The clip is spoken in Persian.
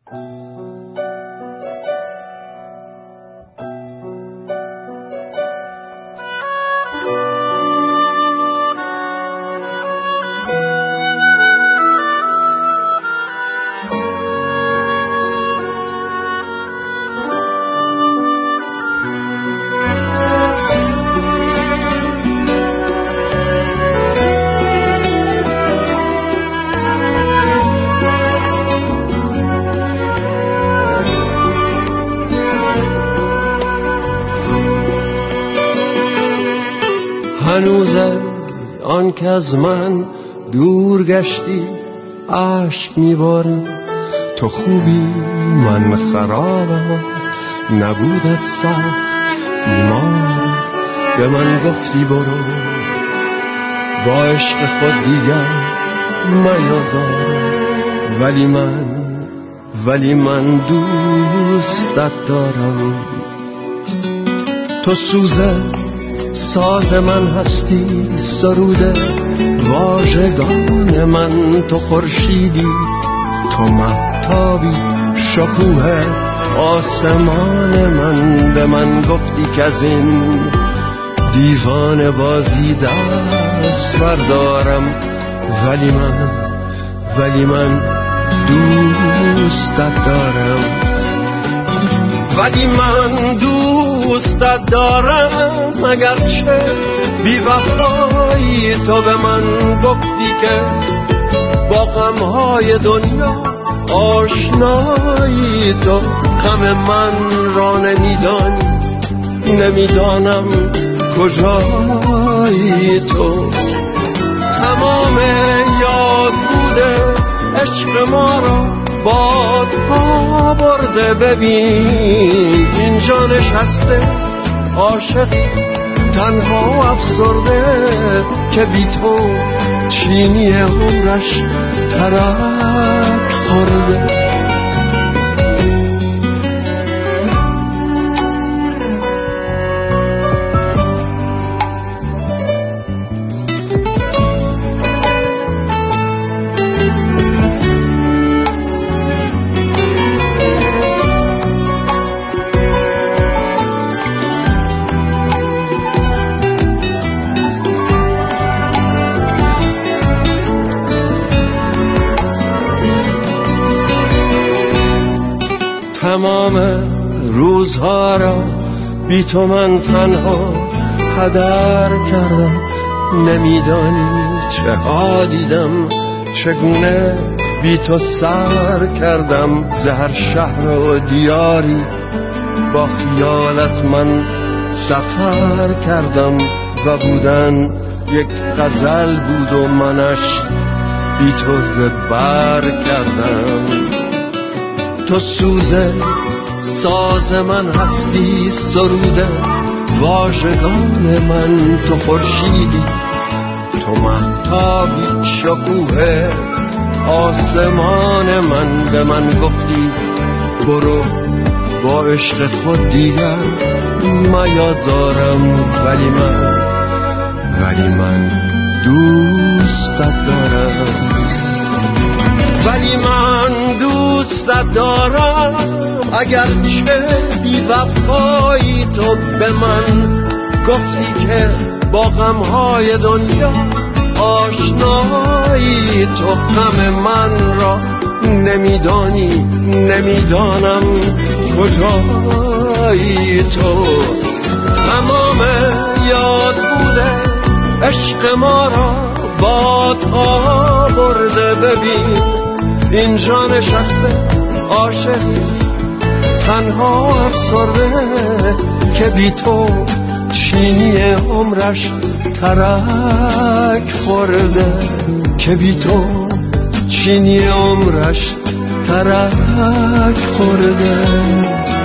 هنوزه آن که از من دور گشتی عشق میبارم، تو خوبی من خرابم، نبودت سخت بیمارم. به من گفتی برو با عشق خود دیگر میازارم، ولی من دوستت دارم. تو سوزه ساز من هستی، سروده واژگان من، تو خورشیدی، تو مهتابی، شکوه آسمان من. به من گفتی که از این دیوانه بازی دست بردارم، ولی من دوستت دارم، دوستت دارم. اگرچه بی وفایی تو به من گفتی که با غمهای دنیا آشنایی، تو غم من را نمیدانم کجایی. تو تمام یاد بوده عشق ما را بادها برده، ببین اینجا نشسته عاشق تنها افسرده، که بی تو چینی عمرش ترک خورده. تمام روزها را بی تو من تنها هدر کردم، نمیدانی چه ها دیدم، چگونه بی تو سر کردم. زهر شهر و دیاری با خیالت من سفر کردم، و بودن یک غزل بود و منش بی تو زبر کردم. تو سوزه ساز من هستی، سروده واژگان من، تو خورشیدی، تو مهتابی، شکوه آسمان من. به من گفتی برو با عشق خود دیگر میازارم، ولی من دوستت دارم، دوستت دارم. اگرچه بی وفایی تو به من گفتی که با غمهای دنیا آشنایی، تو غم من را نمیدانم کجایی. تو تمام یاد بوده عشق ما را بادها برده، ببین اینجا نشسته عاشق تنها افسرده، که بی تو چینی عمرش ترک خورده، که بی تو چینی عمرش ترک خورده.